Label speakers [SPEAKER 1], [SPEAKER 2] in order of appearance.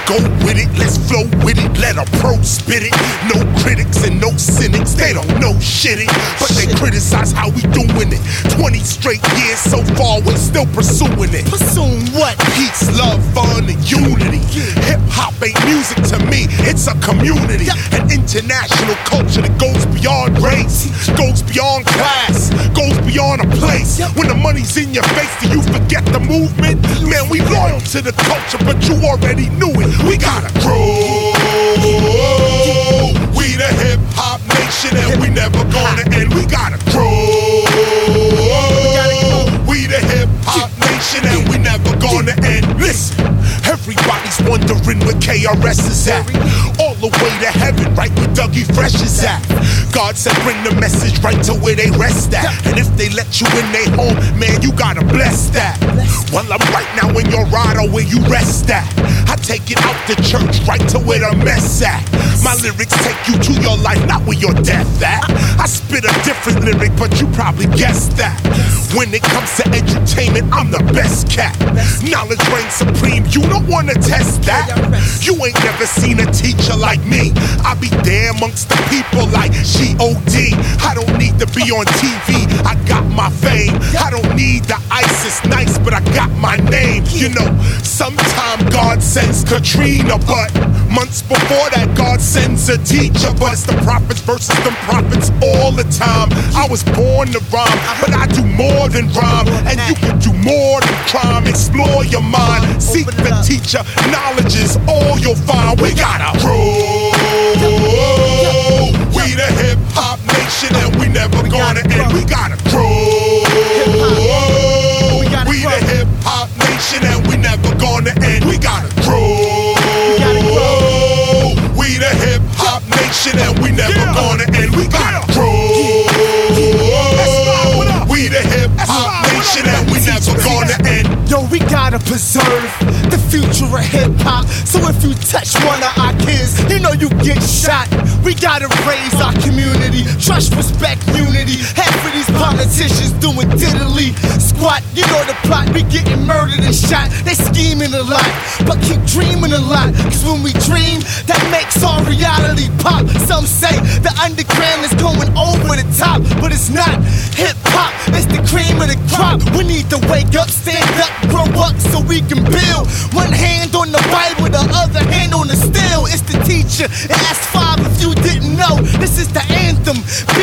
[SPEAKER 1] go with it, let's flow with it, let a pro spit it. No critics and no cynics, they don't know shit it, but they criticize how we doing it. 20 straight years so far, we still pursuing it.
[SPEAKER 2] Pursuing what?
[SPEAKER 1] Peace, love, fun, and unity. Hip-hop ain't music to me, it's a community. An international culture that goes beyond race, goes beyond class, goes beyond a place. When the money's in your face, do you forget the movement? Man, we loyal to the culture, but you already knew it. We gotta grow. We the hip-hop nation and we never gonna end. We gotta grow. We the hip-hop nation and we never gonna end. Listen, everybody's wondering where KRS is at. All the way to heaven, right where Dougie Fresh is at. God said bring the message right to where they rest at. And if they let you in their home, man, you gotta bless that. Well, I'm right now in your rider where you rest at. I take it out the church right to where the mess at. My lyrics take you to your life, not where your death at. I spit a different lyric, but you probably guessed that. When it comes to edutainment, I'm the best cat. Knowledge reigns supreme, you don't wanna test that. You ain't never seen a teacher like me. I be there amongst the people like G.O.D. I don't need to be on TV, I got my fame. I don't need the ISIS nice, but I got my name. You know, sometime God sends Katrina, but months before that God sends a teacher. But it's the prophets versus them prophets all the time. I was born to rhyme, but I do more than rhyme. And you can do more than crime. Explore your mind, seek the teacher. Knowledge is all you'll find. We gotta grow. We the hip-hop nation and we never gonna end. We gotta grow. We the hip-hop nation and we never gonna end. We gotta grow. We the hip-hop nation and we never gonna end. We gotta grow. We the hip-hop nation and we never gonna end.
[SPEAKER 2] Yo, we gotta preserve the future of hip-hop. So if you touch one of our kids, you know you get shot. We gotta raise our community, trust, respect, unity. Half of these politicians doing diddly squat. You know the plot, we getting murdered and shot. They scheming a lot, but keep dreaming a lot. Cause when we dream, that makes our reality pop. Some say the underground is going over the top, but it's not. Hip-hop, it's the cream of the crop. We need to wake up, stand up, grow up so we can build. One hand on the Bible, the other hand on the steel. It's the teacher, and ask 5 if you didn't know. This is the anthem.